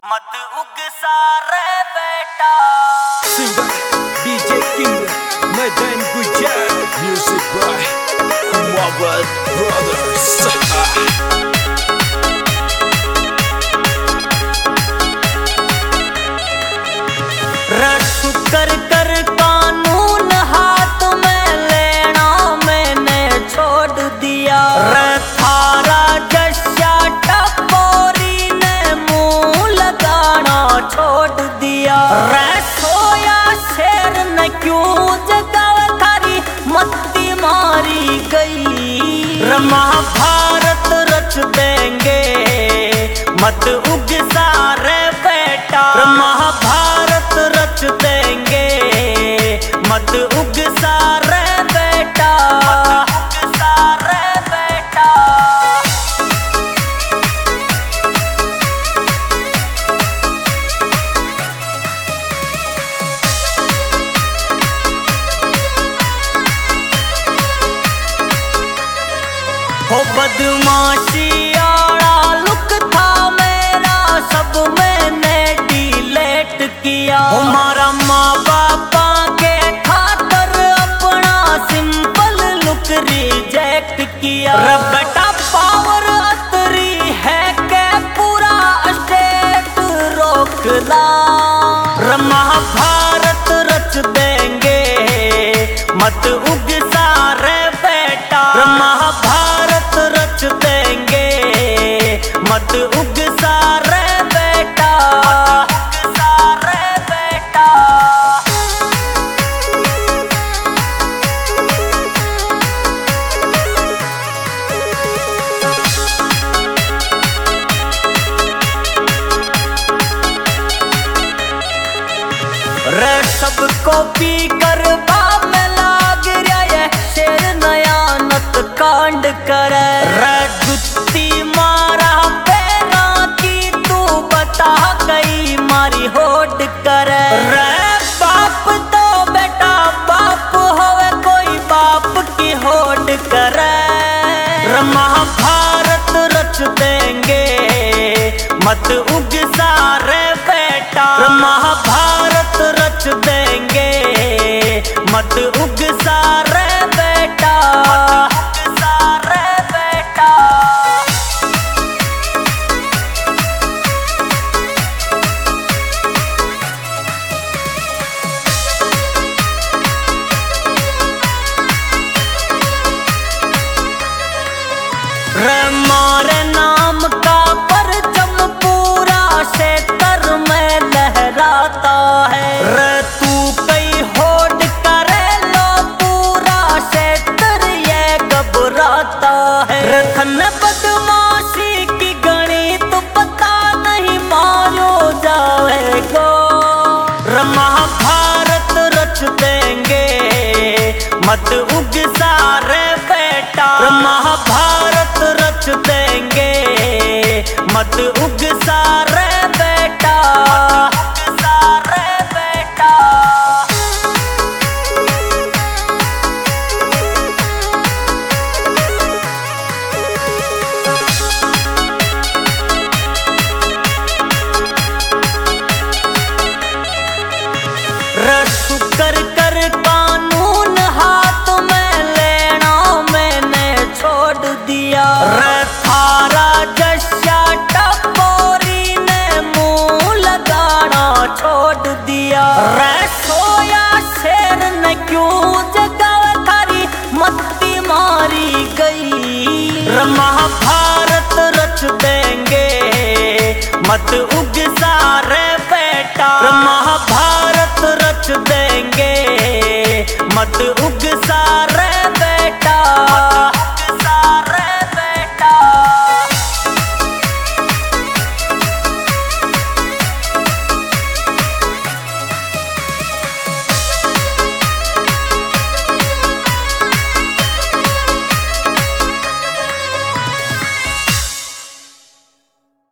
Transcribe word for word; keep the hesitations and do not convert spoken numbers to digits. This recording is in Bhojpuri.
मत उग सारे बेटा Singer D J King Medan Gujar Music by Kumawat Brothers. रश कर कर कानून हाथ में लेना मैंने छोड़ दिया। थारा जश्या टपोरी ने मुंह लगाना छोड़ दिया। सोया शेर न क्यों जगावे थारी मत्ती मारी गई। महाभारत रच देंगे मत उग सारे बेटा। महाभारत रच देंगे मत उग सारे बेटा। मत उग सारे बेटा। हो बदमाशी आड़ा लुक था मेरा सब मैंने डिलीट किया। हमारा माँ बापा के खातर अपना सिंपल लुक रिजेक्ट किया। बेटा पावर अतरी है के पूरा स्टेट रोक ला। महाभारत रच देंगे मत उग सारे बेटा। महाभारत रच देंगे मत उग सारे बेटा। मत उग सारे बेटा। रे सबको पी कर में लाग रहा है शेर नयानत कांड करे। रे जुत्ती मारा पैरा की तू बता गई मारी होड़ करे। रे बाप तो बेटा बाप होवे कोई बाप की होड़ करे। महाभारत रच देंगे मत उग सारे बेटा। महाभारत रच देंगे मत उग सारे बेटा। मत उग सारे बेटा। रे मारे नाम का परचम पूरा क्षेत्र में लहराता है। रे तू कई होड़ करे लो पूरा क्षेत्र ये घबराता है। रे धन बदमाशी की गणित पता नहीं मारो जाएगा। महाभारत रच देंगे मत उग सारे बेटा। महाभारत रच देंगे मत उग सारे बेटा। मत उग सारे बेटा। रश कर कर कानून हाथ में लेना मैंने छोड़ दिया। थारा जश्या टपोरी ने मुंह लगाना छोड़ दिया। सोया शेर न क्यों जगावे थारी मत्ती मारी गई। महाभारत रच देंगे मत उग सारे बेटा। महाभारत रच देंगे मत उग सारे बेटा।